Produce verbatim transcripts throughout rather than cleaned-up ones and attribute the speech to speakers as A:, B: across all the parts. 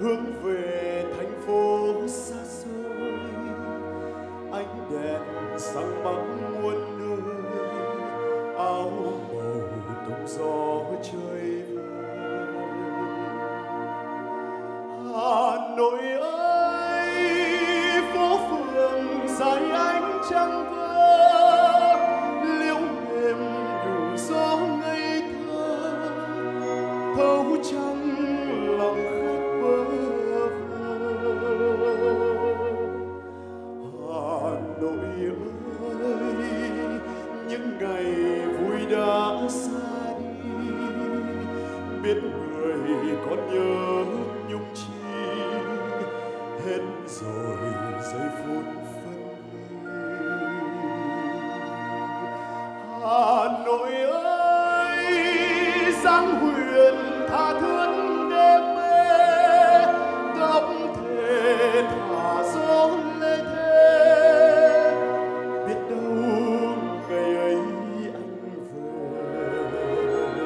A: hướng về thành phố xa xôi, ánh đèn sáng bóng muôn nơi, áo màu tung gió chơi vơi. Hà Nội ơi, phố phường dài ánh trăng vỡ, liễu mềm đủ gió ngây thơ, thấu trong lòng khách bơ vơ. Hà Nội ơi, những ngày vui đã xa đi, biết người còn nhớ nhung chi, hết rồi giây phút phân ly. Hà Nội ơi, giang huyền tha thướt đêm mê, tóc thề thả gió lê thế, biết đâu ngày ấy anh về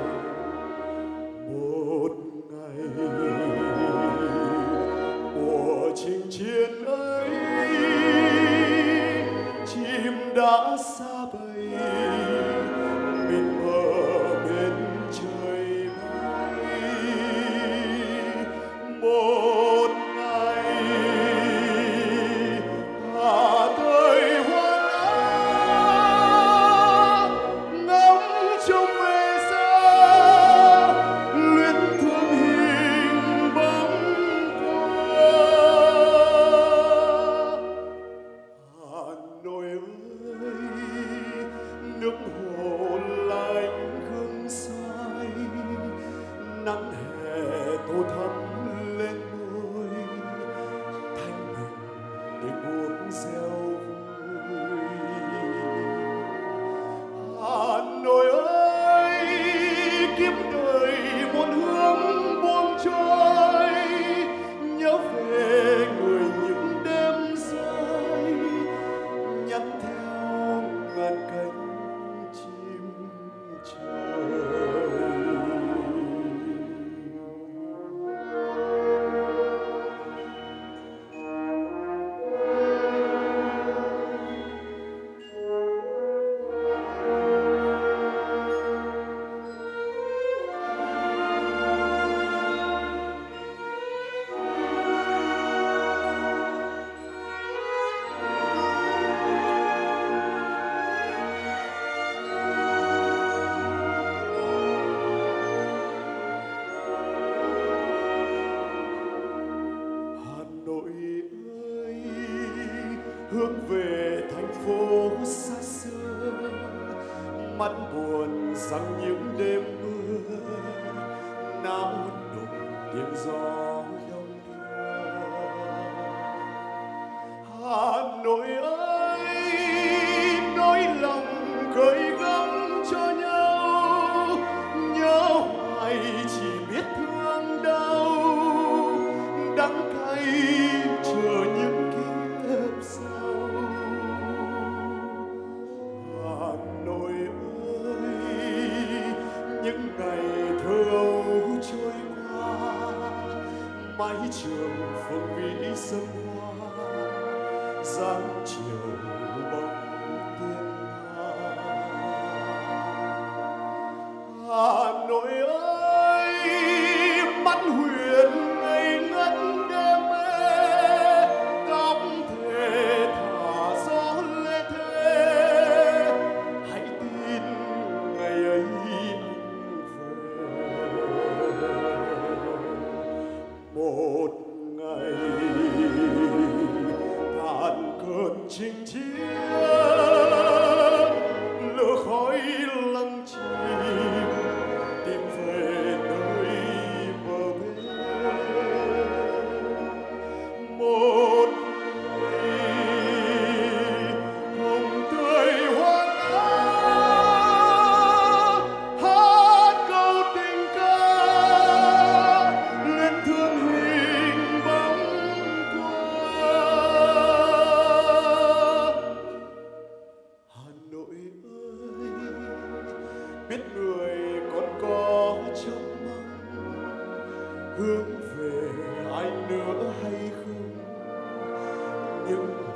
A: một ngày. Mùa chinh chiến ấy chim đã xa bay, mịt mờ bên trời bay. Một ngày Hà Tây hoa lá ngóng trông về xa, luyến thương hình bóng qua. Hà Nội ơi, nước hồ lạnh hương say, nắng hè tô thắm lên môi, thanh bình để buốt gieo vui. Hà Nội ơi, kiếp đời một hướng buông trôi, nhớ về người những đêm rơi, nhắn theo ngàn cánh chim trời. Hà Nội ơi, hướng về thành phố xa xưa, mắt buồn rằng những đêm mưa, não nùng tiếng gió đông đưa. Hà Nội ơi, nỗi lòng gửi gắm cho nhau, nhớ hoài chỉ biết thương đau, đắng cay chờ những kiếp sau. Hà Nội ơi, những ngày thơ ấu trôi qua, mái trường phường vĩ sân hoa, dáng chiều bóng tiên hoa. Hà Nội ơi, mắt huyền ngây ngất đêm mê, tóc thề thả gió lê thế, hãy tin ngày ấy anh về một ngày. Tàn cơn chinh chiến, lửa khói lăng chìm, tìm về nơi bờ bên. Một ngày hồng tươi hoa lá, hát câu tình ca, lên thương hình bóng qua. Hà Nội ơi, biết người còn có trong mong, hướng về lại nữa hay không, nhưng